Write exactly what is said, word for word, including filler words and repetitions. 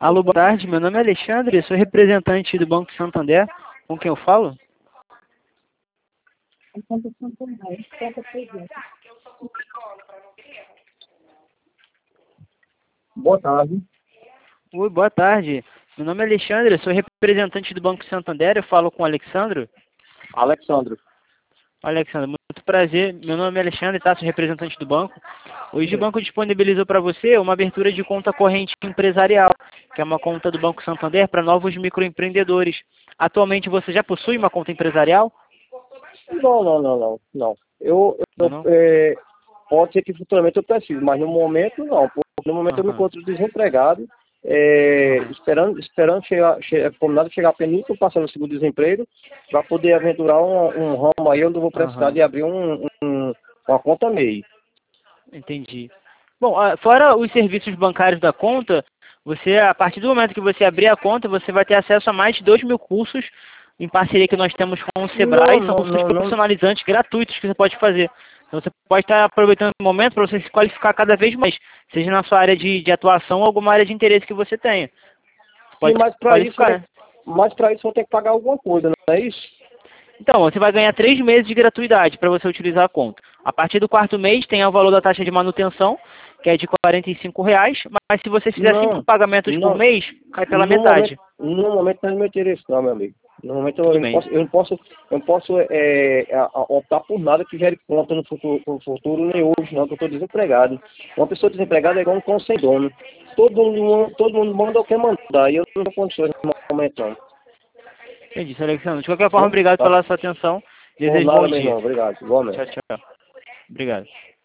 Alô, boa tarde. Meu nome é Alexandre, sou representante do Banco Santander. Com quem eu falo? Boa tarde, Oi, boa tarde. Meu nome é Alexandre, sou representante do Banco Santander. Eu falo com o Alexandro. Alexandre. Alexandre, muito prazer. Meu nome é Alexandre, tá? Sou representante do banco. Hoje o Sim. banco disponibilizou para você uma abertura de conta corrente empresarial, que é uma conta do Banco Santander para novos microempreendedores. Atualmente você já possui uma conta empresarial? Não, não, não, não, não. Eu, Não, eu não? é, pode ser que futuramente eu precise, mas no momento não. Porque no momento eu me Aham, encontro desempregado, é, aham, esperando, esperando chegar, che- combinado chegar a penúltimo passando o segundo desemprego, para poder aventurar um, um ramo aí onde eu vou precisar aham. de abrir um, um- uma conta MEI. Entendi. Bom, ah, fora os serviços bancários da conta, você, a partir do momento que você abrir a conta, você vai ter acesso a mais de dois mil cursos em parceria que nós temos com o Não, Sebrae. São não, cursos não, não. profissionalizantes, gratuitos, que você pode fazer. Então você pode estar aproveitando o momento para você se qualificar cada vez mais, seja na sua área de, de atuação ou alguma área de interesse que você tenha. Você Sim, pode se mas para isso, eu qualificar, tenho- né? mas para isso eu tenho que pagar alguma coisa, não é isso? Então, você vai ganhar três meses de gratuidade para você utilizar a conta. A partir do quarto mês tem o valor da taxa de manutenção, que é de quarenta e cinco reais, mas se você fizer cinco Não, pagamentos por não. mês, cai pela No momento, metade. no momento não é do meu interesse não, meu amigo. No momento eu Tudo não bem. posso, eu não posso, eu não posso é, a- a- optar por nada que gere conta no futuro, no futuro nem hoje, não, que eu estou desempregado. Uma pessoa desempregada é igual um cão sem dono. Todo mundo, todo mundo manda o que mandar, e eu não tenho condições no momento não. Entendi, seu Alexandre. De qualquer forma, Viu? obrigado Tá? pela sua atenção. Por Desejo nada, bom meu dia. irmão. Obrigado. Igualmente. Tchau, tchau. Obrigado.